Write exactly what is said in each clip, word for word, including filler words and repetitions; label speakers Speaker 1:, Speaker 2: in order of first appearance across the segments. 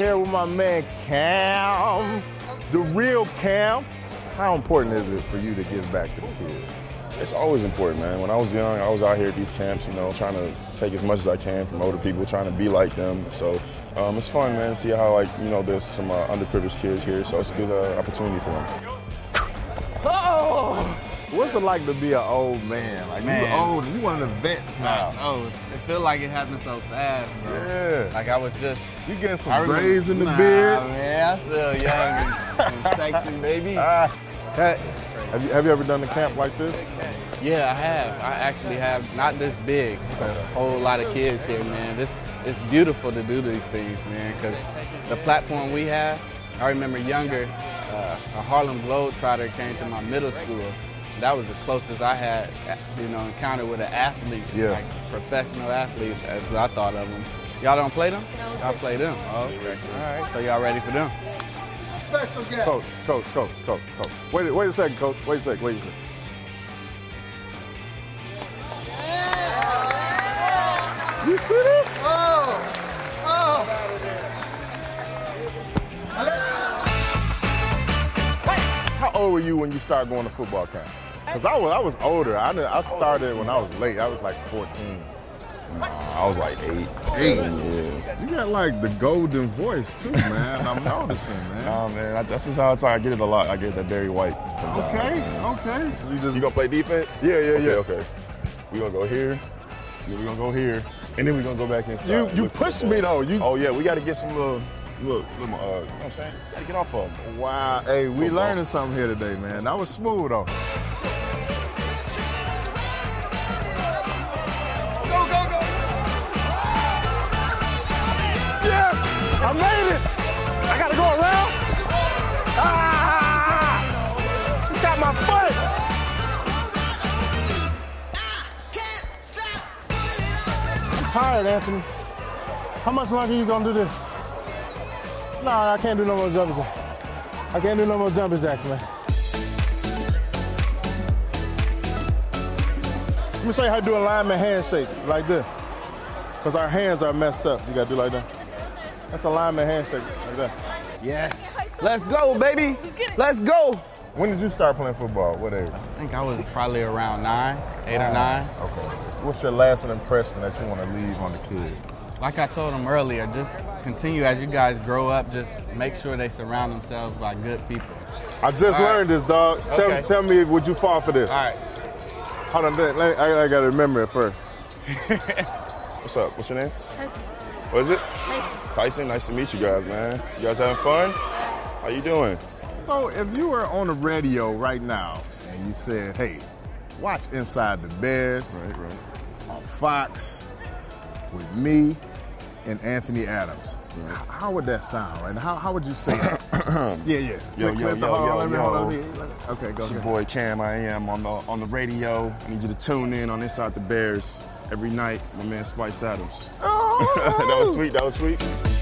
Speaker 1: here with my man Cam, the real Cam. How important is it for you to give back to the kids?
Speaker 2: It's always important, man. When I was young, I was out here at these camps, you know, trying to take as much as I can from older people, trying to be like them. So um, it's fun, man, to see how, like, you know, there's some uh, underprivileged kids here. So it's a good uh, opportunity for them.
Speaker 1: Oh! What's it like to be an old man? Like,
Speaker 3: Man.
Speaker 1: you old and you one of the vets now.
Speaker 3: Oh, it feel like it happened so fast, bro.
Speaker 1: Yeah.
Speaker 3: Like I was just.
Speaker 1: You getting some
Speaker 3: I remember-
Speaker 1: grays in the
Speaker 3: nah,
Speaker 1: beard?
Speaker 3: man, I'm still young and, and sexy, baby.
Speaker 1: Ah. Hey, have you, have you ever done a camp like this?
Speaker 3: Yeah, I have. I actually have. Not this big. It's a whole lot of kids here, man. This it's beautiful to do these things, man, because the platform we have. I remember younger, uh, a Harlem Globetrotter came to my middle school. That was the closest I had, you know, encounter with an athlete,
Speaker 1: Yeah.
Speaker 3: like professional athlete, as I thought of them. Y'all don't play them?
Speaker 4: No.
Speaker 3: Y'all play them. Oh, okay. All right. So y'all ready for them?
Speaker 4: Special guest.
Speaker 1: Coach, coach, coach, coach, coach. Wait, wait a second, coach. Wait a second, wait a second. You see this?
Speaker 4: Oh, oh.
Speaker 1: How old were you when you started going to football camp? Because I was, I was older. I, knew- I started when I was late. I was like fourteen.
Speaker 2: Nah, I was like eight, seven years.
Speaker 1: You got like the golden voice too, man. I'm noticing, man.
Speaker 2: Nah, man, I, that's just how it's, I get it a lot. I get that Barry White.
Speaker 1: Okay, okay.
Speaker 2: You just you gonna play defense?
Speaker 1: Yeah, yeah,
Speaker 2: okay,
Speaker 1: yeah.
Speaker 2: Okay. We gonna go here. Then we gonna go here, and then we gonna go back inside.
Speaker 1: You
Speaker 2: and
Speaker 1: you
Speaker 2: look for the
Speaker 1: pushed
Speaker 2: ball.
Speaker 1: me though. You
Speaker 2: Oh yeah, we got to get some little, look, little, uh, you know what I'm saying? Got to get off of them.
Speaker 1: wow. Hey, we
Speaker 2: Football.
Speaker 1: learning something here today, man. That was smooth though. Yes! I made it! I gotta go around? Ah! You got my foot! I'm tired, Anthony. How much longer you gonna do this? Nah, I can't do no more jumping jacks. I can't do no more jumping jacks, man. Let me show you how to do a lineman handshake, like this. Because our hands are messed up. You gotta do like that. That's a lineman handshake, like that.
Speaker 3: Yes. Let's go, baby. Let's go.
Speaker 1: When did you start playing football? What age?
Speaker 3: I think I was probably around nine, eight or nine.
Speaker 1: Okay. What's your lasting impression that you want to leave on the kid?
Speaker 3: Like I told them earlier, just continue as you guys grow up. Just make sure they surround themselves by good people.
Speaker 1: I just
Speaker 3: All right.
Speaker 1: learned this, dog. Tell,
Speaker 3: Okay.
Speaker 1: tell me, would you fall for this?
Speaker 3: All right.
Speaker 1: Hold on, let- let- I, I gotta remember it first.
Speaker 2: What's up? What's your name?
Speaker 4: Tyson.
Speaker 2: What is it?
Speaker 4: Tyson.
Speaker 2: Tyson. Nice to meet you guys, man. You guys having fun? How you doing?
Speaker 1: So if you were on the radio right now and you said, hey, watch Inside the Bears
Speaker 2: Right, right.
Speaker 1: on Fox with me and Anthony Adams, h- how would that sound, right? How, how would you say that? yeah, yeah.
Speaker 2: Yo,
Speaker 1: Click,
Speaker 2: yo,
Speaker 1: click the
Speaker 2: yo,
Speaker 1: hold on,
Speaker 2: yo,
Speaker 1: let me-
Speaker 2: yo.
Speaker 1: hold on, let me- let me- Okay, go
Speaker 2: It's your
Speaker 1: ahead.
Speaker 2: boy Cam. I am on the on the radio. I need you to tune in on Inside the Bears every night. My man Spice Adams.
Speaker 1: Oh!
Speaker 2: That was sweet. That was sweet.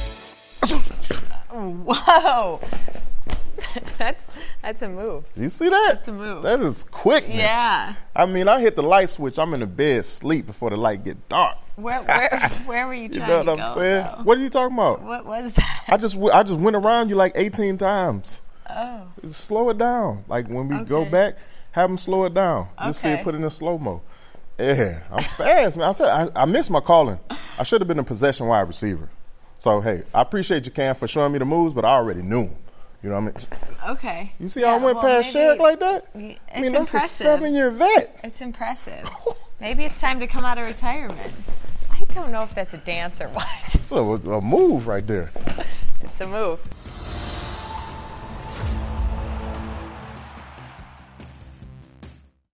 Speaker 5: Whoa. that's that's a move.
Speaker 1: You see that?
Speaker 5: That's a move.
Speaker 1: That is quickness.
Speaker 5: Yeah.
Speaker 1: I mean, I hit the light switch. I'm in the bed, sleep before the light get dark.
Speaker 5: Where where where were you
Speaker 1: You
Speaker 5: trying
Speaker 1: know what
Speaker 5: to
Speaker 1: I'm
Speaker 5: go?
Speaker 1: saying?
Speaker 5: though?
Speaker 1: What are you talking about?
Speaker 5: What was that?
Speaker 1: I just w- I just went around you like eighteen times.
Speaker 5: Oh.
Speaker 1: Slow it down. Like when we go
Speaker 5: Okay.
Speaker 1: back, have them slow it down. Just see it
Speaker 5: Okay.
Speaker 1: put it in slow mo. Yeah, I'm fast, man. I'm telling you, I, I missed my calling. I should have been a possession wide receiver. So hey, I appreciate you, Cam, for showing me the moves, but I already knew 'em. You know what I mean?
Speaker 5: Okay.
Speaker 1: You see how I
Speaker 5: Yeah,
Speaker 1: went
Speaker 5: well,
Speaker 1: past
Speaker 5: maybe-
Speaker 1: Sherrick like that?
Speaker 5: y-
Speaker 1: I mean,
Speaker 5: it's
Speaker 1: that's
Speaker 5: impressive.
Speaker 1: a seven-year vet.
Speaker 5: It's impressive. Maybe it's time to come out of retirement. I don't know if that's a dance or what.
Speaker 1: It's a, a move right there.
Speaker 5: It's a move.